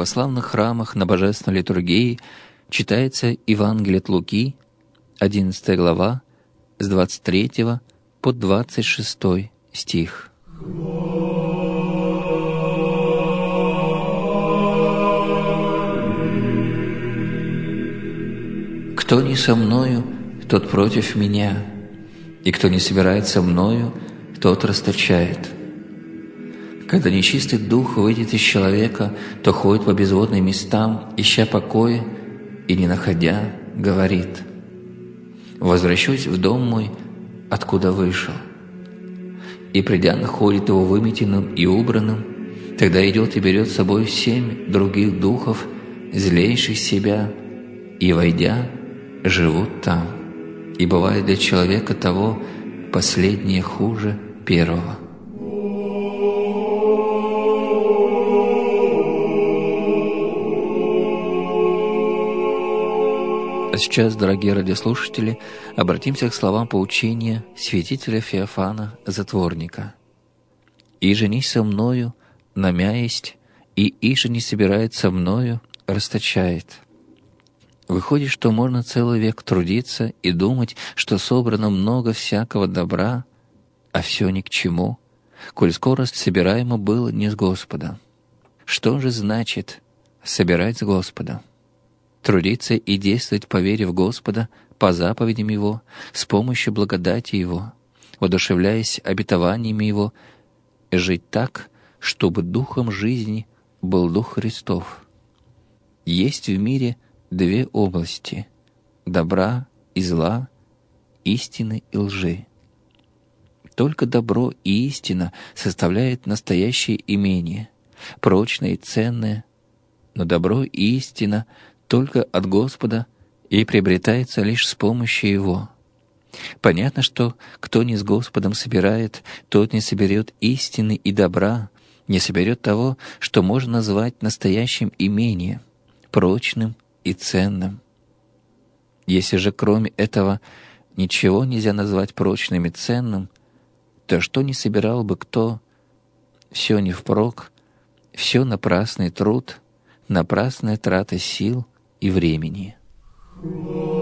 православных храмах на Божественной литургии читается Евангелие от Луки, 11 глава, с 23 по 26 стих. «Кто не со мною, тот против меня, и кто не собирает со мною, тот расточает. Когда нечистый дух выйдет из человека, то ходит по безводным местам, ища покоя, и, не находя, говорит: возвращусь в дом мой, откуда вышел. И, придя, находит его выметенным и убранным, тогда идет и берет с собой 7 других духов, злейших себя, и, войдя, живут там. И бывает для человека того последнее хуже первого». А сейчас, дорогие радиослушатели, обратимся к словам поучения святителя Феофана Затворника. «Иже не со мною намяесть, и иже не собирает со мною, расточает». Выходит, что можно целый век трудиться и думать, что собрано много всякого добра, а все ни к чему, коль скоро собираемо было не с Господа. Что же значит собирать с Господа? Трудиться и действовать по вере в Господа, по заповедям Его, с помощью благодати Его, воодушевляясь обетованиями Его, жить так, чтобы духом жизни был Дух Христов. Есть в мире 2 области — добра и зла, истины и лжи. Только добро и истина составляют настоящее имение, прочное и ценное, но добро и истина только от Господа и приобретается лишь с помощью Его. Понятно, что кто не с Господом собирает, тот не соберет истины и добра, не соберет того, что можно назвать настоящим имением, прочным и ценным. Если же кроме этого ничего нельзя назвать прочным и ценным, то что не собирал бы кто, все не впрок, все напрасный труд, напрасная трата сил и времени.